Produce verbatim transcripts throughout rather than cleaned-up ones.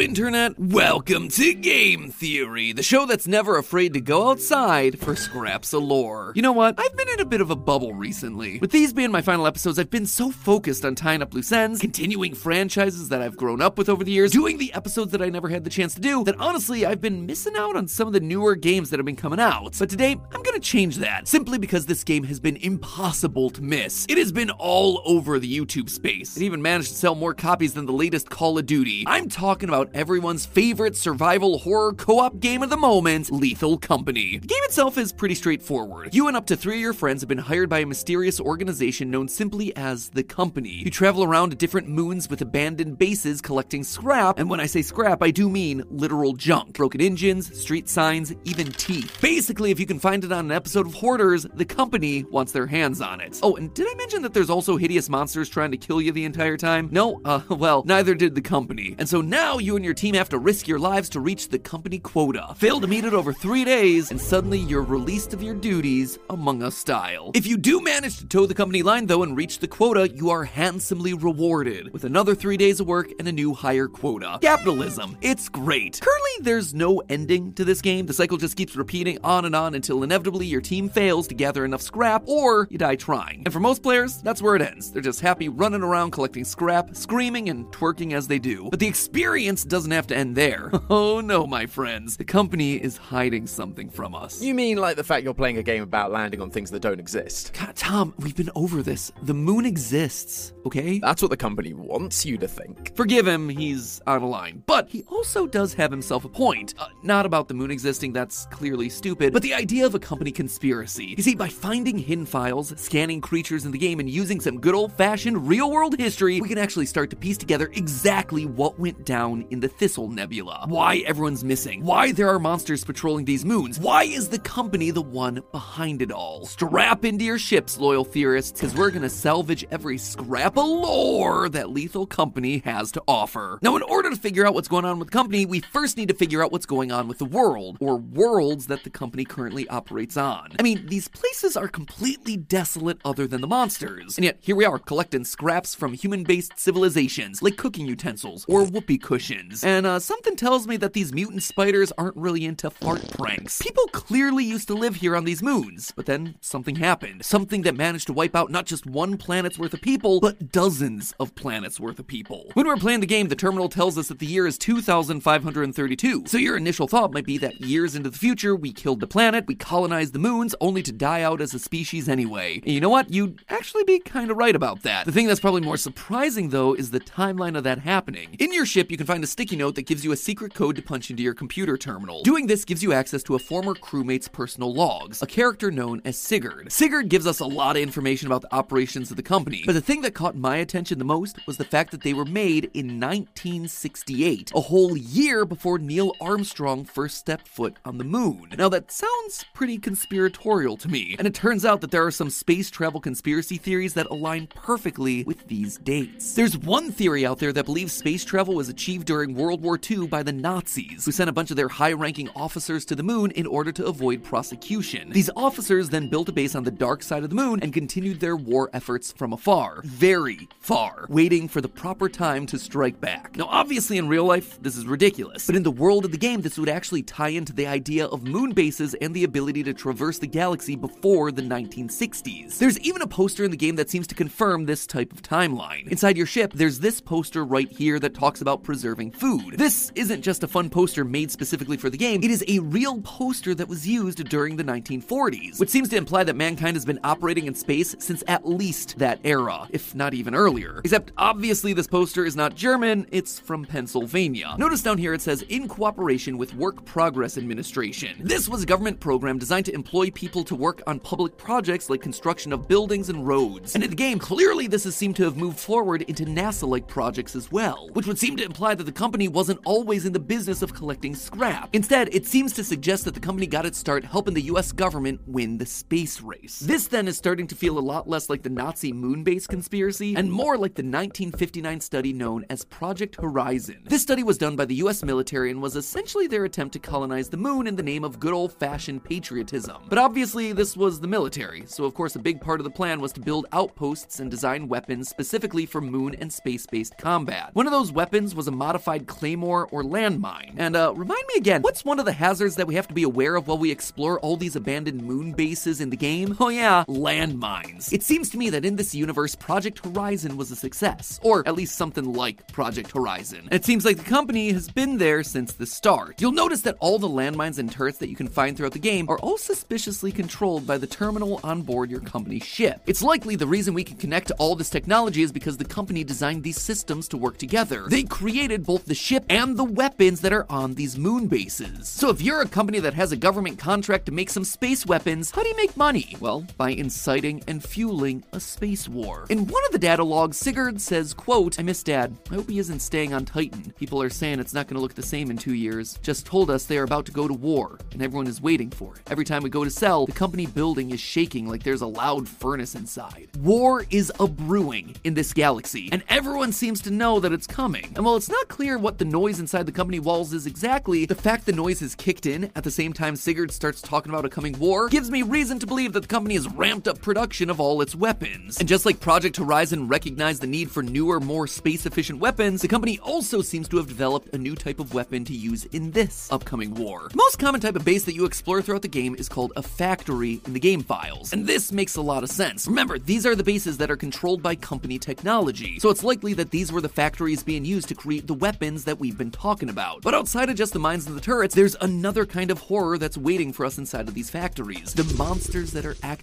Internet. Welcome to Game Theory, the show that's never afraid to go outside for scraps of lore. You know what? I've been in a bit of a bubble recently. With these being my final episodes, I've been so focused on tying up loose ends, continuing franchises that I've grown up with over the years, doing the episodes that I never had the chance to do, that honestly, I've been missing out on some of the newer games that have been coming out. But today, I'm gonna change that, simply because this game has been impossible to miss. It has been all over the YouTube space. It even managed to sell more copies than the latest Call of Duty. I'm talking about everyone's favorite survival horror co-op game of the moment, Lethal Company. The game itself is pretty straightforward. You and up to three of your friends have been hired by a mysterious organization known simply as The Company. You travel around to different moons with abandoned bases collecting scrap, and when I say scrap, I do mean literal junk. Broken engines, street signs, even teeth. Basically, if you can find it on an episode of Hoarders, The Company wants their hands on it. Oh, and did I mention that there's also hideous monsters trying to kill you the entire time? No? Uh, well, neither did The Company. And so now you and your team have to risk your lives to reach the company quota. Fail to meet it over three days, and suddenly you're released of your duties, Among Us style. If you do manage to toe the company line, though, and reach the quota, you are handsomely rewarded with another three days of work and a new higher quota. Capitalism. It's great. Currently, there's no ending to this game. The cycle just keeps repeating on and on until inevitably your team fails to gather enough scrap, or you die trying. And for most players, that's where it ends. They're just happy running around collecting scrap, screaming and twerking as they do. But the experience doesn't have to end there. Oh no, my friends. The company is hiding something from us. You mean like the fact you're playing a game about landing on things that don't exist? God, Tom, we've been over this. The moon exists, okay? That's what the company wants you to think. Forgive him, he's out of line. But he also does have himself a point. Uh, not about the moon existing, that's clearly stupid, but the idea of a company conspiracy. You see, by finding hidden files, scanning creatures in the game, and using some good old-fashioned real-world history, we can actually start to piece together exactly what went down in the Thistle Nebula. Why everyone's missing. Why there are monsters patrolling these moons. Why is the company the one behind it all? Strap into your ships, loyal theorists, because we're gonna salvage every scrap of lore that Lethal Company has to offer. Now, in order to figure out what's going on with the company, we first need to figure out what's going on with the world, or worlds that the company currently operates on. I mean, these places are completely desolate other than the monsters. And yet, here we are, collecting scraps from human-based civilizations, like cooking utensils, or whoopee cushions. And uh, something tells me that these mutant spiders aren't really into fart pranks. People clearly used to live here on these moons, but then something happened. Something that managed to wipe out not just one planet's worth of people, but dozens of planets worth of people. When we're playing the game, the terminal tells us that the year is two thousand five hundred thirty-two. So your initial thought might be that years into the future, we killed the planet, we colonized the moons, only to die out as a species anyway. And you know what? You'd actually be kind of right about that. The thing that's probably more surprising, though, is the timeline of that happening. In your ship, you can find a sticky note that gives you a secret code to punch into your computer terminal. Doing this gives you access to a former crewmate's personal logs, a character known as Sigurd. Sigurd gives us a lot of information about the operations of the company, but the thing that caught my attention the most was the fact that they were made in nineteen sixty-eight, a whole year before Neil Armstrong first stepped foot on the moon. Now that sounds pretty conspiratorial to me, and it turns out that there are some space travel conspiracy theories that align perfectly with these dates. There's one theory out there that believes space travel was achieved during World War Two by the Nazis, who sent a bunch of their high-ranking officers to the moon in order to avoid prosecution. These officers then built a base on the dark side of the moon and continued their war efforts from afar, very far, waiting for the proper time to strike back. Now, obviously in real life, this is ridiculous, but in the world of the game, this would actually tie into the idea of moon bases and the ability to traverse the galaxy before the nineteen sixties. There's even a poster in the game that seems to confirm this type of timeline. Inside your ship, there's this poster right here that talks about preserving food. This isn't just a fun poster made specifically for the game, it is a real poster that was used during the nineteen forties, which seems to imply that mankind has been operating in space since at least that era, if not even earlier. Except, obviously this poster is not German, it's from Pennsylvania. Notice down here it says, in cooperation with Work Progress Administration. This was a government program designed to employ people to work on public projects like construction of buildings and roads. And in the game, clearly this has seemed to have moved forward into NASA-like projects as well, which would seem to imply that the company wasn't always in the business of collecting scrap. Instead, it seems to suggest that the company got its start helping the U S government win the space race. This then is starting to feel a lot less like the Nazi moon base conspiracy and more like the nineteen fifty-nine study known as Project Horizon. This study was done by the U S military and was essentially their attempt to colonize the moon in the name of good old-fashioned patriotism. But obviously this was the military, so of course a big part of the plan was to build outposts and design weapons specifically for moon and space-based combat. One of those weapons was a modified suicide claymore or landmine. And uh, remind me again, what's one of the hazards that we have to be aware of while we explore all these abandoned moon bases in the game? Oh yeah, landmines. It seems to me that in this universe, Project Horizon was a success, or at least something like Project Horizon. It seems like the company has been there since the start. You'll notice that all the landmines and turrets that you can find throughout the game are all suspiciously controlled by the terminal on board your company's ship. It's likely the reason we can connect to all this technology is because the company designed these systems to work together. They created both the ship and the weapons that are on these moon bases. So if you're a company that has a government contract to make some space weapons, how do you make money? Well, by inciting and fueling a space war. In one of the data logs, Sigurd says, quote, "I miss Dad. I hope he isn't staying on Titan. People are saying it's not going to look the same in two years. Just told us they are about to go to war, and everyone is waiting for it. Every time we go to sell, the company building is shaking like there's a loud furnace inside. War is a brewing in this galaxy, and everyone seems to know that it's coming. And while it's not clear what the noise inside the company walls is exactly, the fact the noise has kicked in at the same time Sigurd starts talking about a coming war gives me reason to believe that the company has ramped up production of all its weapons. And just like Project Horizon recognized the need for newer, more space-efficient weapons, the company also seems to have developed a new type of weapon to use in this upcoming war. The most common type of base that you explore throughout the game is called a factory in the game files, and this makes a lot of sense. Remember, these are the bases that are controlled by company technology, so it's likely that these were the factories being used to create the weapons that we've been talking about. But outside of just the mines and the turrets, there's another kind of horror that's waiting for us inside of these factories. The monsters that are acting.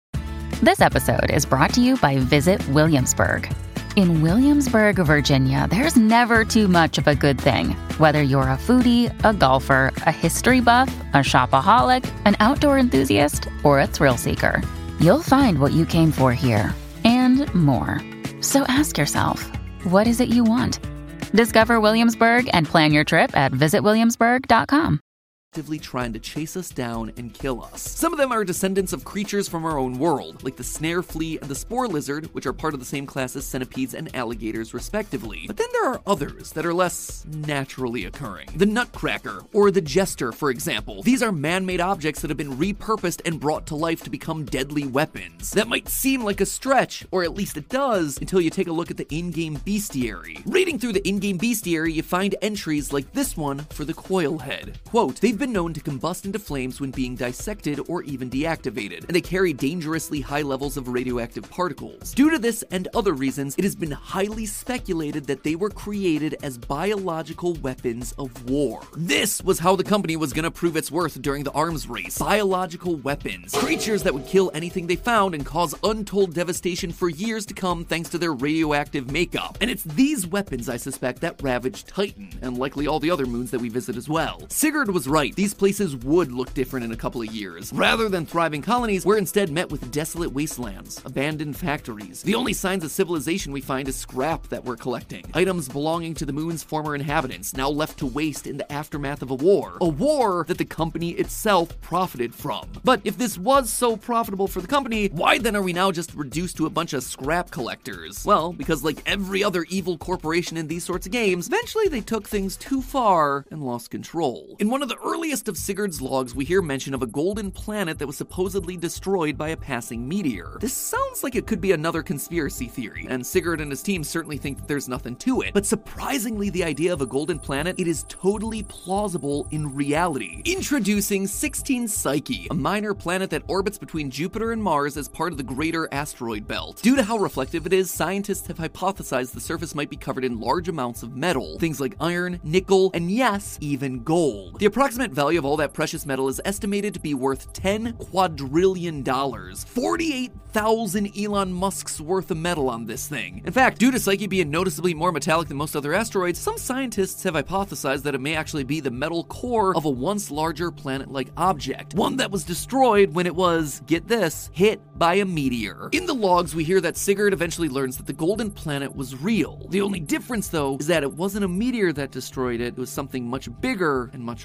This episode is brought to you by Visit Williamsburg. In Williamsburg, Virginia, there's never too much of a good thing. Whether you're a foodie, a golfer, a history buff, a shopaholic, an outdoor enthusiast, or a thrill seeker, you'll find what you came for here and more. So ask yourself, what is it you want? Discover Williamsburg and plan your trip at visit williamsburg dot com. Actively trying to chase us down and kill us. Some of them are descendants of creatures from our own world, like the snare flea and the spore lizard, which are part of the same class as centipedes and alligators respectively. But then there are others that are less naturally occurring. The nutcracker, or the jester, for example. These are man-made objects that have been repurposed and brought to life to become deadly weapons. That might seem like a stretch, or at least it does, until you take a look at the in-game bestiary. Reading through the in-game bestiary, you find entries like this one for the coilhead. Quote, "They've been known to combust into flames when being dissected or even deactivated, and they carry dangerously high levels of radioactive particles. Due to this and other reasons, it has been highly speculated that they were created as biological weapons of war." This was how the company was going to prove its worth during the arms race. Biological weapons. Creatures that would kill anything they found and cause untold devastation for years to come thanks to their radioactive makeup. And it's these weapons, I suspect, that ravaged Titan, and likely all the other moons that we visit as well. Sigurd was right. These places would look different in a couple of years. Rather than thriving colonies, we're instead met with desolate wastelands, abandoned factories. The only signs of civilization we find is scrap that we're collecting. Items belonging to the moon's former inhabitants, now left to waste in the aftermath of a war. A war that the company itself profited from. But if this was so profitable for the company, why then are we now just reduced to a bunch of scrap collectors? Well, because like every other evil corporation in these sorts of games, eventually they took things too far and lost control. In one of the early earliest of Sigurd's logs, we hear mention of a golden planet that was supposedly destroyed by a passing meteor. This sounds like it could be another conspiracy theory, and Sigurd and his team certainly think that there's nothing to it. But surprisingly, the idea of a golden planet, it is totally plausible in reality. Introducing sixteen Psyche, a minor planet that orbits between Jupiter and Mars as part of the greater asteroid belt. Due to how reflective it is, scientists have hypothesized the surface might be covered in large amounts of metal, things like iron, nickel, and yes, even gold. The approximate value of all that precious metal is estimated to be worth ten quadrillion dollars. forty-eight thousand Elon Musk's worth of metal on this thing. In fact, due to Psyche being noticeably more metallic than most other asteroids, some scientists have hypothesized that it may actually be the metal core of a once larger planet-like object, one that was destroyed when it was, get this, hit by a meteor. In the logs, we hear that Sigurd eventually learns that the golden planet was real. The only difference, though, is that it wasn't a meteor that destroyed it, it was something much bigger and much worse.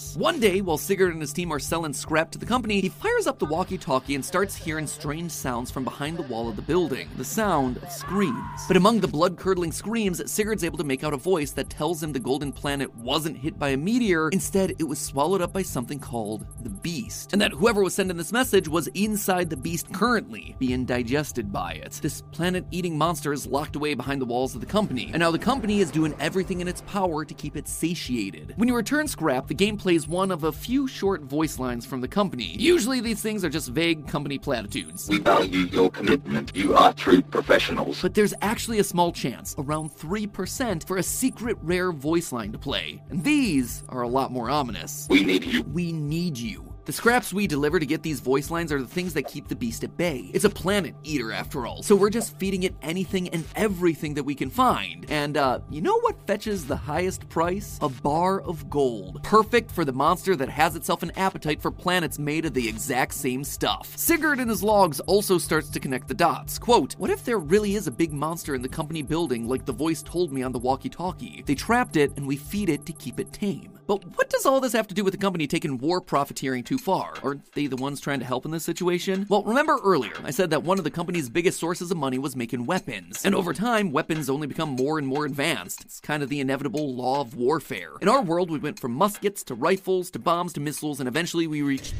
this. One day, while Sigurd and his team are selling scrap to the company, he fires up the walkie-talkie and starts hearing strange sounds from behind the wall of the building. The sound of screams. But among the blood-curdling screams, Sigurd's able to make out a voice that tells him the golden planet wasn't hit by a meteor. Instead, it was swallowed up by something called the Beast. And that whoever was sending this message was inside the Beast currently, being digested by it. This planet-eating monster is locked away behind the walls of the company, and now the company is doing everything in its power to keep it satiated. When you return scrap, the game plays one of a few short voice lines from the company. Usually these things are just vague company platitudes. We value your commitment. You are true professionals. But there's actually a small chance, around three percent, for a secret rare voice line to play. And these are a lot more ominous. We need you. We need you. The scraps we deliver to get these voice lines are the things that keep the Beast at bay. It's a planet eater after all, so we're just feeding it anything and everything that we can find. And, uh, you know what fetches the highest price? A bar of gold. Perfect for the monster that has itself an appetite for planets made of the exact same stuff. Sigurd in his logs also starts to connect the dots. Quote, what if there really is a big monster in the company building like the voice told me on the walkie-talkie? They trapped it and we feed it to keep it tame. But what does all this have to do with the company taking war profiteering too far? Aren't they the ones trying to help in this situation? Well, remember earlier, I said that one of the company's biggest sources of money was making weapons. And over time, weapons only become more and more advanced. It's kind of the inevitable law of warfare. In our world, we went from muskets to rifles to bombs to missiles, and eventually we reached...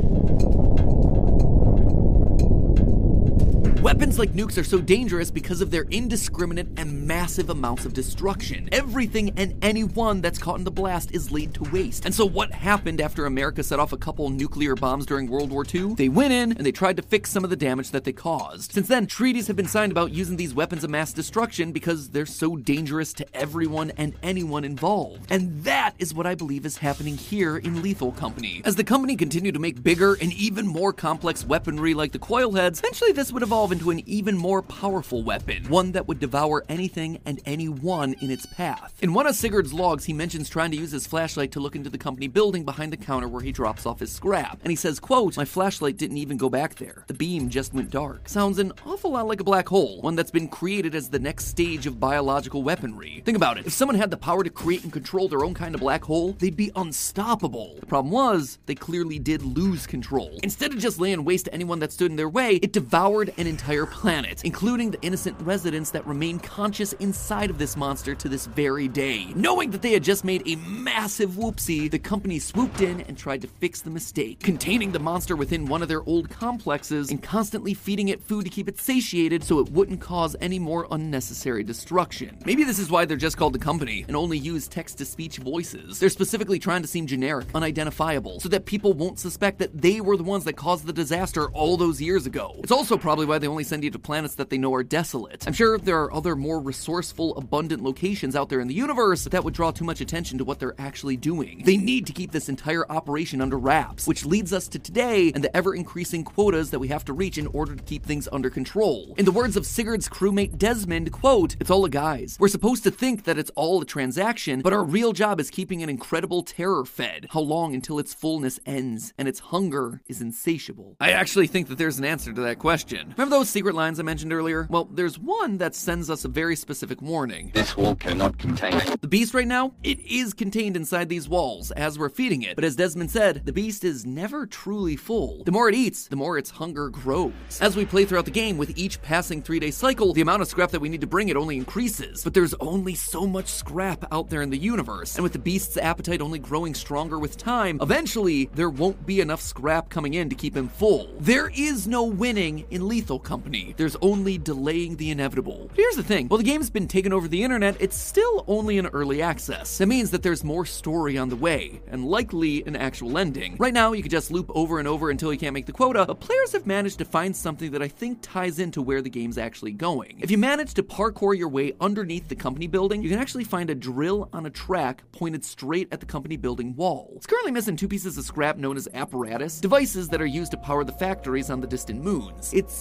Weapons like nukes are so dangerous because of their indiscriminate and massive amounts of destruction. Everything and anyone that's caught in the blast is laid to waste. And so what happened after America set off a couple nuclear bombs during World War Two? They went in and they tried to fix some of the damage that they caused. Since then, treaties have been signed about using these weapons of mass destruction because they're so dangerous to everyone and anyone involved. And that is what I believe is happening here in Lethal Company. As the company continued to make bigger and even more complex weaponry like the Coilheads, eventually this would evolve into an even more powerful weapon, one that would devour anything and anyone in its path. In one of Sigurd's logs, he mentions trying to use his flashlight to look into the company building behind the counter where he drops off his scrap. And he says, quote, my flashlight didn't even go back there. The beam just went dark. Sounds an awful lot like a black hole, one that's been created as the next stage of biological weaponry. Think about it. If someone had the power to create and control their own kind of black hole, they'd be unstoppable. The problem was, they clearly did lose control. Instead of just laying waste to anyone that stood in their way, it devoured an entire planet, including the innocent residents that remain conscious inside of this monster to this very day. Knowing that they had just made a massive whoopsie, the company swooped in and tried to fix the mistake, containing the monster within one of their old complexes and constantly feeding it food to keep it satiated so it wouldn't cause any more unnecessary destruction. Maybe this is why they're just called the company and only use text-to-speech voices. They're specifically trying to seem generic, unidentifiable, so that people won't suspect that they were the ones that caused the disaster all those years ago. It's also probably why they only send you to planets that they know are desolate. I'm sure there are other more resourceful, abundant locations out there in the universe, but that would draw too much attention to what they're actually doing. They need to keep this entire operation under wraps, which leads us to today and the ever-increasing quotas that we have to reach in order to keep things under control. In the words of Sigurd's crewmate Desmond, quote, it's all a guise. We're supposed to think that it's all a transaction, but our real job is keeping an incredible terror fed. How long until its fullness ends and its hunger is insatiable? I actually think that there's an answer to that question. Remember those secret lines I mentioned earlier? Well, there's one that sends us a very specific warning. This wall cannot contain it. The beast right now, it is contained inside these walls as we're feeding it. But as Desmond said, the beast is never truly full. The more it eats, the more its hunger grows. As we play throughout the game, with each passing three-day cycle, the amount of scrap that we need to bring it only increases. But there's only so much scrap out there in the universe. And with the beast's appetite only growing stronger with time, eventually there won't be enough scrap coming in to keep him full. There is no winning in Lethal Company. There's only delaying the inevitable. But here's the thing. While the game's been taken over the internet, it's still only in early access. That means that there's more story on the way, and likely an actual ending. Right now, you can just loop over and over until you can't make the quota, but players have managed to find something that I think ties into where the game's actually going. If you manage to parkour your way underneath the company building, you can actually find a drill on a track pointed straight at the company building wall. It's currently missing two pieces of scrap known as apparatus, devices that are used to power the factories on the distant moons. It's speculated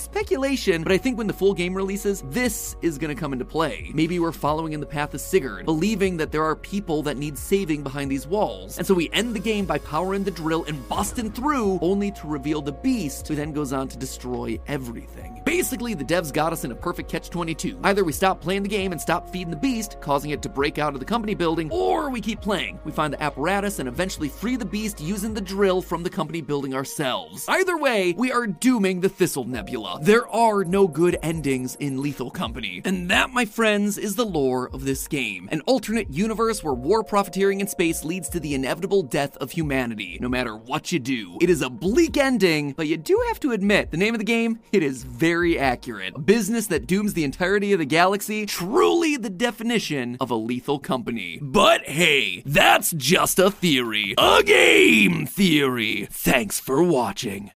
speculation, but I think when the full game releases, this is gonna come into play. Maybe we're following in the path of Sigurd, believing that there are people that need saving behind these walls. And so we end the game by powering the drill and busting through, only to reveal the beast, who then goes on to destroy everything. Basically, the devs got us in a perfect catch twenty-two. Either we stop playing the game and stop feeding the beast, causing it to break out of the company building, or we keep playing. We find the apparatus and eventually free the beast using the drill from the company building ourselves. Either way, we are dooming the Thistle Nebula. There are no good endings in Lethal Company. And that, my friends, is the lore of this game. An alternate universe where war profiteering in space leads to the inevitable death of humanity, no matter what you do. It is a bleak ending, but you do have to admit, the name of the game, it is very accurate. A business that dooms the entirety of the galaxy, truly the definition of a lethal company. But hey, that's just a theory. A game theory. Thanks for watching.